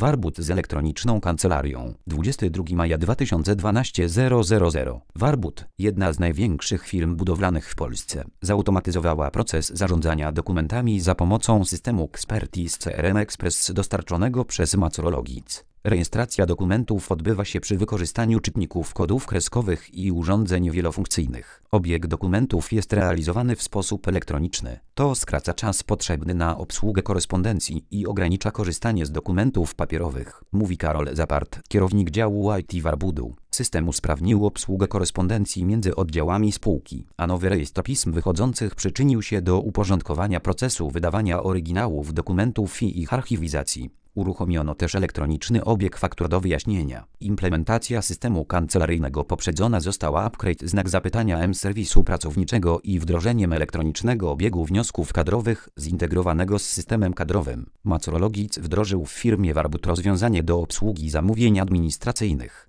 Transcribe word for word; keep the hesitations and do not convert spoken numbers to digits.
Warbut z elektroniczną kancelarią. dwudziestego drugiego maja dwa tysiące dwunastego zero zero zero. Warbut, jedna z największych firm budowlanych w Polsce, zautomatyzowała proces zarządzania dokumentami za pomocą systemu Xpertise C R M Express dostarczonego przez Macorologic. Rejestracja dokumentów odbywa się przy wykorzystaniu czytników kodów kreskowych i urządzeń wielofunkcyjnych. Obieg dokumentów jest realizowany w sposób elektroniczny. To skraca czas potrzebny na obsługę korespondencji i ogranicza korzystanie z dokumentów papierowych, mówi Karol Zapart, kierownik działu I T Warbudu. System usprawnił obsługę korespondencji między oddziałami spółki, a nowy rejestr pism wychodzących przyczynił się do uporządkowania procesu wydawania oryginałów dokumentów i ich archiwizacji. Uruchomiono też elektroniczny obieg faktur do wyjaśnienia. Implementacja systemu kancelaryjnego poprzedzona została upgrade znak zapytania M-serwisu pracowniczego i wdrożeniem elektronicznego obiegu wniosków kadrowych zintegrowanego z systemem kadrowym. Macorologic wdrożył w firmie Warbut rozwiązanie do obsługi zamówień administracyjnych.